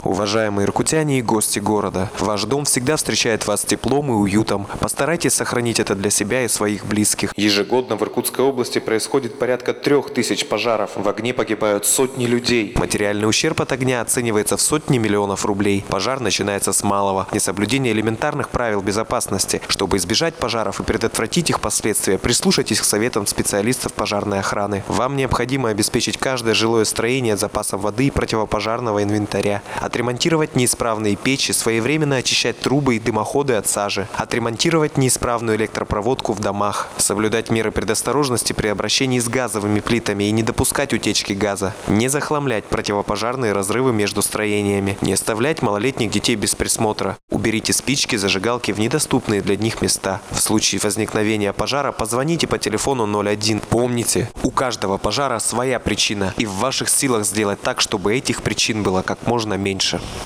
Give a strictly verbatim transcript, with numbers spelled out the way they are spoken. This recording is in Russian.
Уважаемые иркутяне и гости города, ваш дом всегда встречает вас теплом и уютом. Постарайтесь сохранить это для себя и своих близких. Ежегодно в Иркутской области происходит порядка трех тысяч пожаров. В огне погибают сотни людей. Материальный ущерб от огня оценивается в сотни миллионов рублей. Пожар начинается с малого. Несоблюдение элементарных правил безопасности. Чтобы избежать пожаров и предотвратить их последствия, прислушайтесь к советам специалистов пожарной охраны. Вам необходимо обеспечить каждое жилое строение запасом воды и противопожарного инвентаря. Отремонтировать неисправные печи, своевременно очищать трубы и дымоходы от сажи. Отремонтировать неисправную электропроводку в домах. Соблюдать меры предосторожности при обращении с газовыми плитами и не допускать утечки газа. Не захламлять противопожарные разрывы между строениями. Не оставлять малолетних детей без присмотра. Уберите спички, зажигалки в недоступные для них места. В случае возникновения пожара позвоните по телефону ноль один. Помните, у каждого пожара своя причина, и в ваших силах сделать так, чтобы этих причин было как можно меньше.